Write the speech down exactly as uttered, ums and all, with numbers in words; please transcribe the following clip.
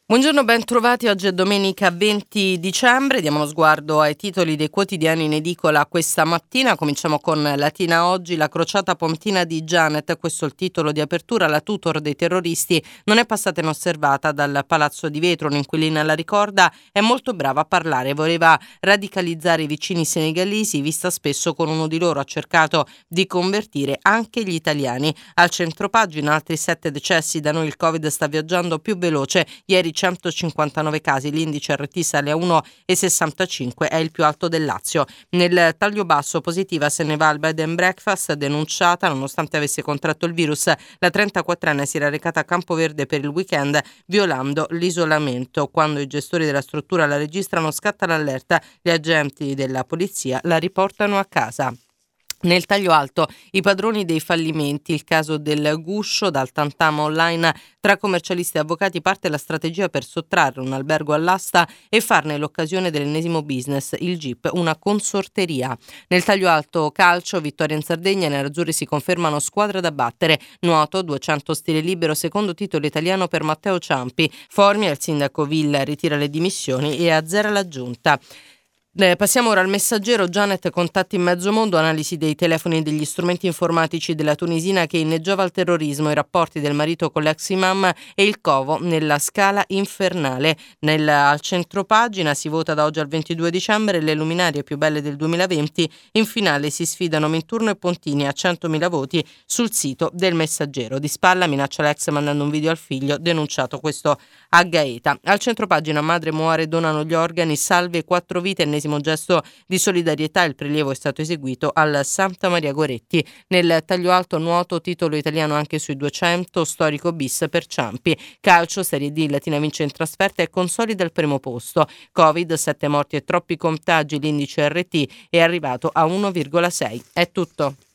Buongiorno, ben trovati. Oggi è domenica venti dicembre. Diamo uno sguardo ai titoli dei quotidiani in edicola questa mattina. Cominciamo con Latina Oggi, la crociata pontina di Janet. Questo è il titolo di apertura. La tutor dei terroristi non è passata inosservata dal Palazzo di Vetro. Un'inquilina la ricorda, è molto brava a parlare. Voleva radicalizzare i vicini senegalesi, vista spesso con uno di loro. Ha cercato di convertire anche gli italiani. Al centropagina altri sette decessi. Da noi il Covid sta viaggiando più veloce. Ieri centocinquantanove casi, l'indice R T sale a uno virgola sessantacinque, è il più alto del Lazio. Nel taglio basso positiva se ne va al bed and breakfast, denunciata nonostante avesse contratto il virus. La trentaquattrenne si era recata a Campoverde per il weekend violando l'isolamento. Quando i gestori della struttura la registrano scatta l'allerta, gli agenti della polizia la riportano a casa. Nel taglio alto, i padroni dei fallimenti, il caso del guscio, dal tantama online tra commercialisti e avvocati parte la strategia per sottrarre un albergo all'asta e farne l'occasione dell'ennesimo business, il G I P, una consorteria. Nel taglio alto calcio, vittoria in Sardegna, i nerazzurri si confermano squadra da battere. Nuoto, duecento stile libero, secondo titolo italiano per Matteo Ciampi. Formia, il sindaco Villa ritira le dimissioni e azzera la giunta. Eh, passiamo ora al Messaggero. Janet, contatti in mezzo mondo, analisi dei telefoni e degli strumenti informatici della tunisina che inneggiava al terrorismo, i rapporti del marito con l'ex imam e il covo nella scala infernale. Nel, al centropagina si vota da oggi al ventidue dicembre, le luminarie più belle del duemilaventi, in finale si sfidano Minturno e Pontini a centomila voti sul sito del Messaggero. Di spalla minaccia l'ex mandando un video al figlio, denunciato questo a Gaeta. Al centropagina madre muore, donano gli organi, salve quattro vite, ennesimo gesto di solidarietà, il prelievo è stato eseguito al Santa Maria Goretti. Nel taglio alto nuoto, titolo italiano anche sui duecento, storico bis per Ciampi. Calcio, Serie D, Latina vince in trasferta e consolida il primo posto. Covid, sette morti e troppi contagi, l'indice R T è arrivato a uno virgola sei. È tutto.